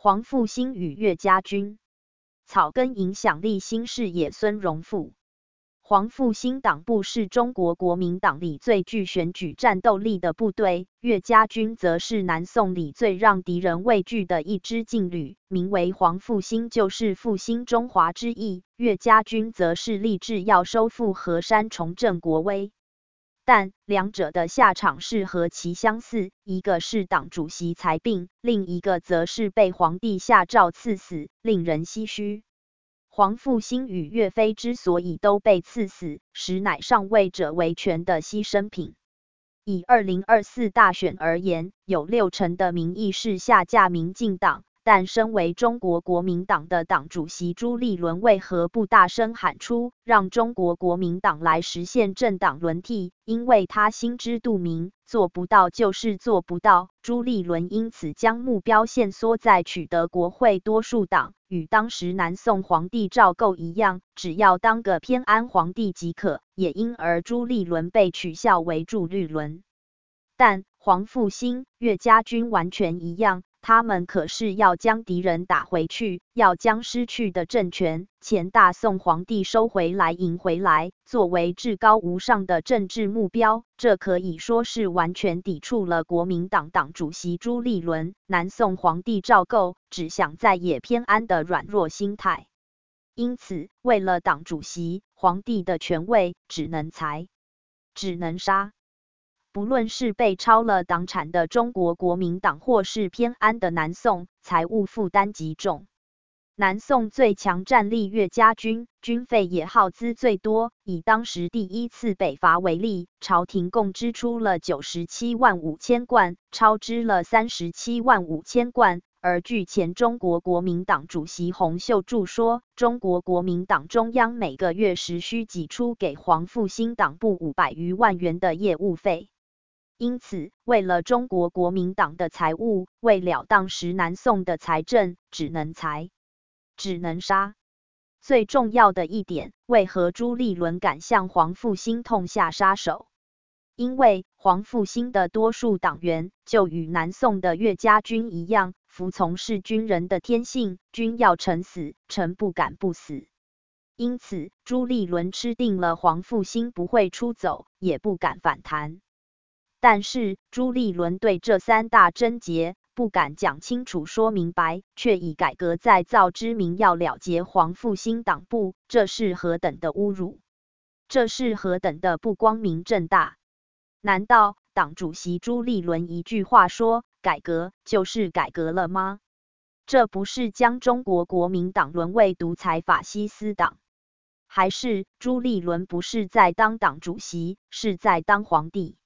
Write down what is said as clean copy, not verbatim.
黄复兴与岳家军。草根影响力新视野孙荣富。黄复兴党部是中国国民党里最具选举战斗力的部队，岳家军则是南宋里最让敌人畏惧的一支劲旅，名为黄复兴就是复兴中华之意，岳家军则是立志要收复河山，重振国威。但两者的下场是何其相似，一个是党主席裁并，另一个则是被皇帝下诏赐死，令人唏嘘。黄复兴与岳飞之所以都被赐死，实乃上位者为权的牺牲品。以2024大选而言，有60%的民意是下架民进党，但身为中国国民党的党主席朱立伦为何不大声喊出，让中国国民党来实现政党轮替？因为他心知肚明，做不到就是做不到。朱立伦因此将目标限缩在取得国会多数党，与当时南宋皇帝赵构一样，只要当个偏安皇帝即可，也因而朱立伦被取笑为朱立伦。但黄复兴、岳家军完全一样，他们可是要将敌人打回去，要将失去的政权，前大宋皇帝收回来、赢回来，作为至高无上的政治目标。这可以说是完全抵触了国民党党主席朱立伦、南宋皇帝赵构只想在野偏安的软弱心态。因此，为了党主席、皇帝的权位，只能裁，只能杀。不论是被抄了党产的中国国民党，或是偏安的南宋，财务负担极重。南宋最强战力岳家军，军费也耗资最多。以当时第一次北伐为例，朝廷共支出了97万5千贯，超支了37万5千贯。而据前中国国民党主席洪秀柱说，中国国民党中央每个月时需挤出给黄复兴党部500余万元的业务费。因此，为了中国国民党的财务，为了当时南宋的财政，只能裁，只能杀。最重要的一点，为何朱立伦敢向黄复兴痛下杀手？因为黄复兴的多数党员就与南宋的岳家军一样，服从是军人的天性，军要臣死，臣不敢不死。因此，朱立伦吃定了黄复兴不会出走，也不敢反弹。但是朱立伦对这三大症结不敢讲清楚说明白，却以改革再造之名要了结黄复兴党部，这是何等的侮辱！这是何等的不光明正大！难道党主席朱立伦一句话说改革就是改革了吗？这不是将中国国民党沦为独裁法西斯党？还是朱立伦不是在当党主席，是在当皇帝？